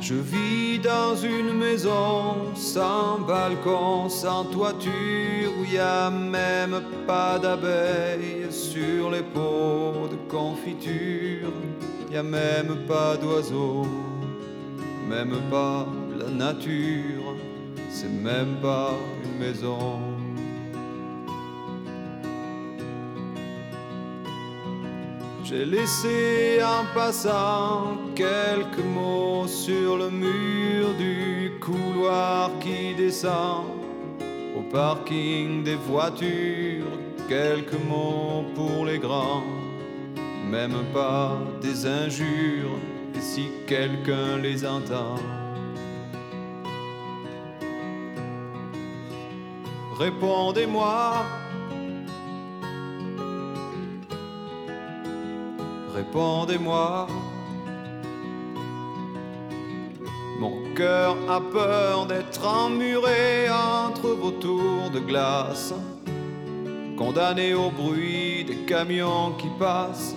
Je vis dans une maison sans balcon, sans toiture, où y a même pas d'abeilles sur les pots de confiture. Y a même pas d'oiseaux, même pas la nature, c'est même pas une maison. J'ai laissé en passant quelques mots sur le mur du couloir qui descend au parking des voitures. Quelques mots pour les grands, même pas des injures, et si quelqu'un les entend. Répondez-moi. Répondez-moi. Mon cœur a peur d'être emmuré entre vos tours de glace, condamné au bruit des camions qui passent.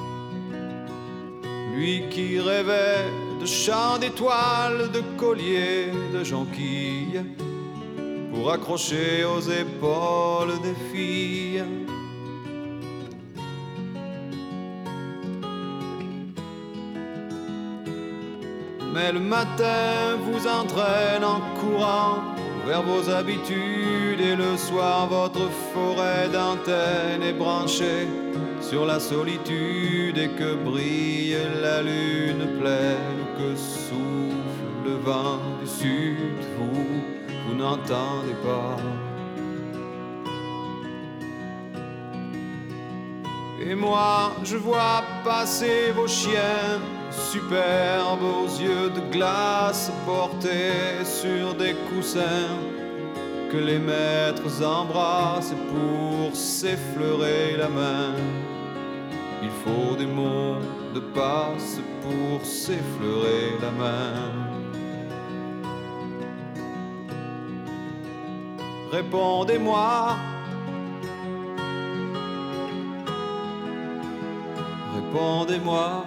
Lui qui rêvait de chants d'étoiles, de colliers, de jonquilles, pour accrocher aux épaules des filles. Mais le matin vous entraîne en courant vers vos habitudes, et le soir votre forêt d'antennes est branchée sur la solitude, et que brille la lune pleine, que souffle le vent du sud, vous n'entendez pas. Et moi je vois passer vos chiens superbes aux yeux de glace, portés sur des coussins que les maîtres embrassent pour s'effleurer la main. Il faut des mots de passe pour s'effleurer la main. Répondez-moi. Répondez-moi.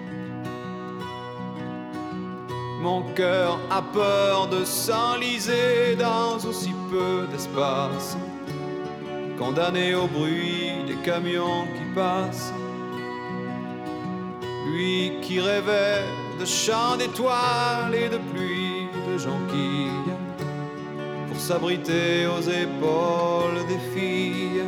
Mon cœur a peur de s'enliser dans aussi peu d'espace, condamné au bruit des camions qui passent. Lui qui rêvait de chants d'étoiles et de pluie de jonquilles, pour s'abriter aux épaules des filles.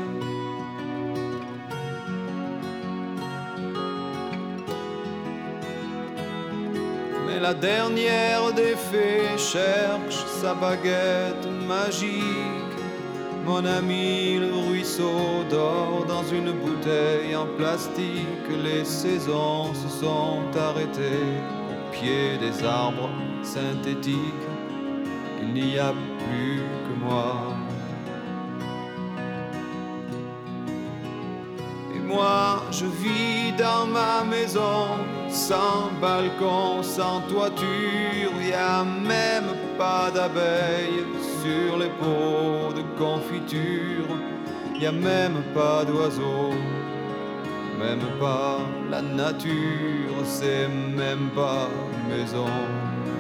Mais la dernière des fées cherche sa baguette magique. Mon ami le ruisseau dort dans une bouteille en plastique. Les saisons se sont arrêtées au pied des arbres synthétiques. Il n'y a plus que moi. Et moi je vis dans ma maison, sans balcon, sans toiture. Y a même pas d'abeilles sur les pots de confiture. Y a même pas d'oiseaux, même pas la nature, c'est même pas une maison.